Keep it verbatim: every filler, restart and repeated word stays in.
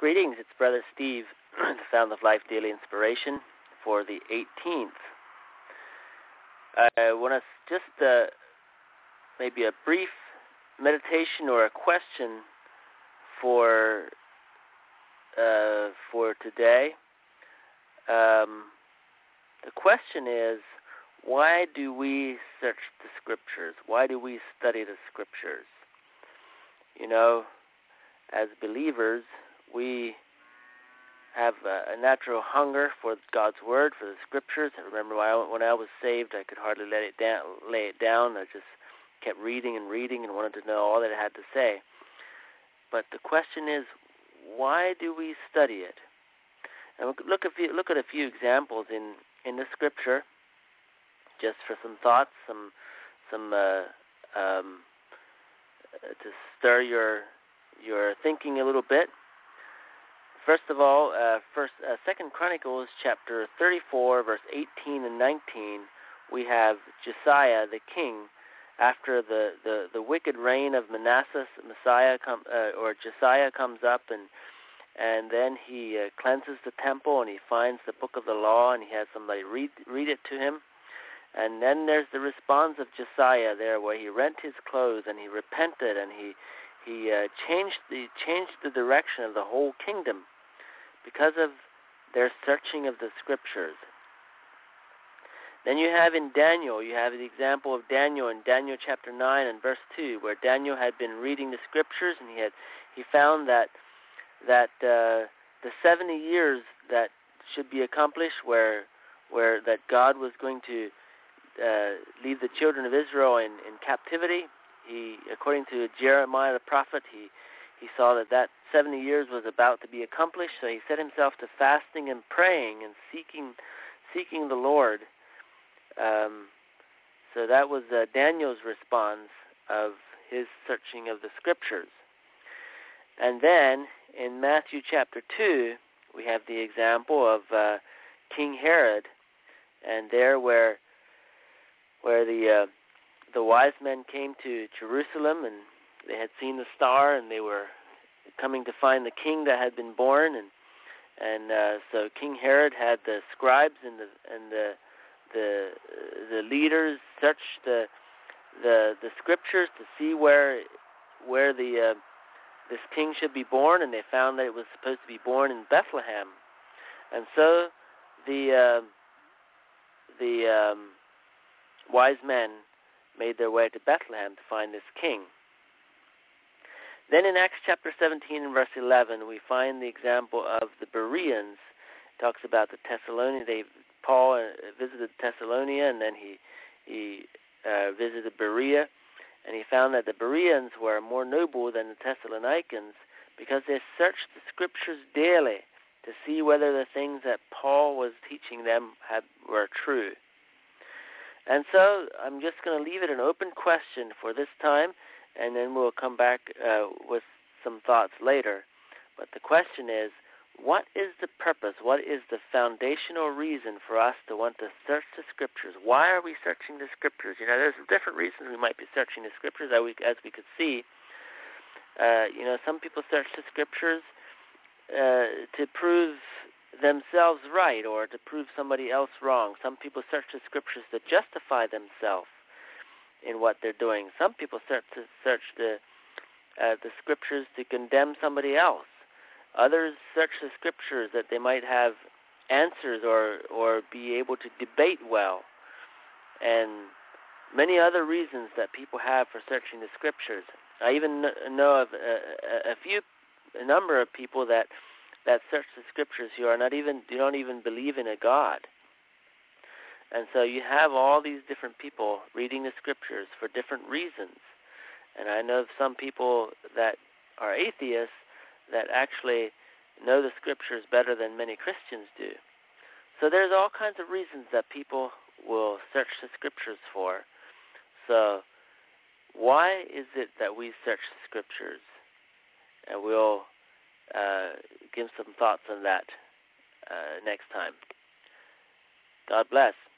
Greetings, it's Brother Steve, the Fountain of Life Daily Inspiration for the eighteenth. I want to just uh, maybe a brief meditation or a question for uh, for today. Um, the question is, why do we search the Scriptures? Why do we study the Scriptures? You know, as believers, we have a, a natural hunger for God's Word, for the Scriptures. I remember when I, when I was saved, I could hardly let it down, lay it down. I just kept reading and reading and wanted to know all that it had to say. But the question is, why do we study it? And we'll look, at, look at a few examples in, in the Scripture, just for some thoughts, some some uh, um, to stir your your thinking a little bit. First of all, uh, first uh, Second Chronicles chapter thirty-four, verse eighteen and nineteen, we have Josiah the king. After the, the, the wicked reign of Manasseh, Messiah come, uh, or Josiah comes up, and and then he uh, cleanses the temple, and he finds the book of the law, and he has somebody read read it to him. And then there's the response of Josiah there, where he rent his clothes and he repented, and he he uh, changed the changed the direction of the whole kingdom because of their searching of the Scriptures. Then you have in Daniel, you have the example of Daniel in Daniel chapter nine and verse two, where Daniel had been reading the Scriptures, and he had he found that that uh, the seventy years that should be accomplished, where where that God was going to uh, leave the children of Israel in, in captivity. He, according to Jeremiah the prophet, he he saw that that seventy years was about to be accomplished. So he set himself to fasting and praying and seeking seeking the Lord. Um, so that was uh, Daniel's response of his searching of the Scriptures. And then in Matthew chapter two, we have the example of uh, King Herod, and there where where the uh, the wise men came to Jerusalem, and they had seen the star, and they were coming to find the king that had been born, and and uh, so King Herod had the scribes and the and the the the leaders search the the the Scriptures to see where where the uh, this king should be born, and they found that it was supposed to be born in Bethlehem. And so the uh, the um, wise men made their way to Bethlehem to find this king. Then in Acts chapter seventeen and verse eleven, we find the example of the Bereans. It talks about the Thessalonians. They Paul visited Thessalonica, and then he he uh, visited Berea, and he found that the Bereans were more noble than the Thessalonians because they searched the Scriptures daily to see whether the things that Paul was teaching them had, were true. And so I'm just going to leave it an open question for this time, and then we'll come back uh, with some thoughts later. But the question is, what is the purpose, what is the foundational reason for us to want to search the Scriptures? Why are we searching the Scriptures? You know, there's different reasons we might be searching the Scriptures, as we, as we could see. Uh, you know, some people search the Scriptures uh, to prove themselves right or to prove somebody else wrong. Some people search the Scriptures to justify themselves in what they're doing. Some people search to search the uh, the Scriptures to condemn somebody else. Others search the Scriptures that they might have answers or or be able to debate well, and many other reasons that people have for searching the Scriptures. I even know of a, a, a few, a number of people that that search the Scriptures who are not even, do not even believe in a God. And so you have all these different people reading the Scriptures for different reasons. And I know of some people that are atheists that actually know the Scriptures better than many Christians do. So there's all kinds of reasons that people will search the Scriptures for. So why is it that we search the Scriptures? And we'll uh, give some thoughts on that uh, next time. God bless.